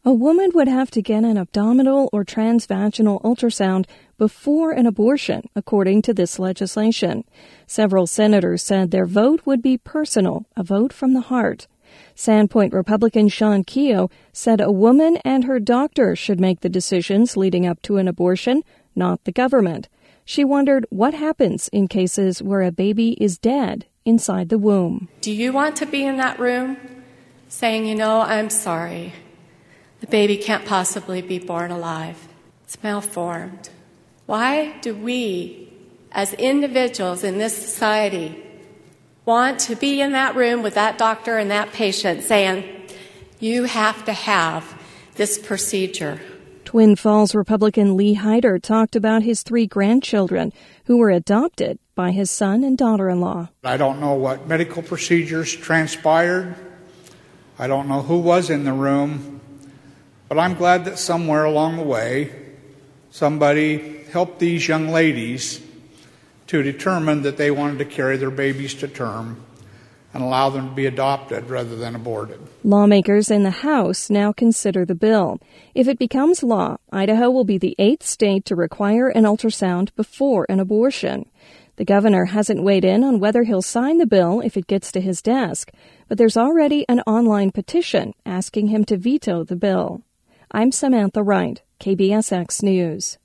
A woman would have to get an abdominal or transvaginal ultrasound before an abortion, according to this legislation. Several senators said their vote would be personal, a vote from the heart. Sandpoint Republican Sean Keogh said a woman and her doctor should make the decisions leading up to an abortion, not the government. She wondered what happens in cases where a baby is dead inside the womb. Do you want to be in that room saying, I'm sorry, the baby can't possibly be born alive. It's malformed. Why do we, as individuals in this society, want to be in that room with that doctor and that patient saying, you have to have this procedure? Twin Falls Republican Lee Hyder talked about his 3 grandchildren who were adopted by his son and daughter-in-law. I don't know what medical procedures transpired. I don't know who was in the room. But I'm glad that somewhere along the way, somebody helped these young ladies to determine that they wanted to carry their babies to term and allow them to be adopted rather than aborted. Lawmakers in the House now consider the bill. If it becomes law, Idaho will be the 8th state to require an ultrasound before an abortion. The governor hasn't weighed in on whether he'll sign the bill if it gets to his desk, but there's already an online petition asking him to veto the bill. I'm Samantha Wright, KBSX News.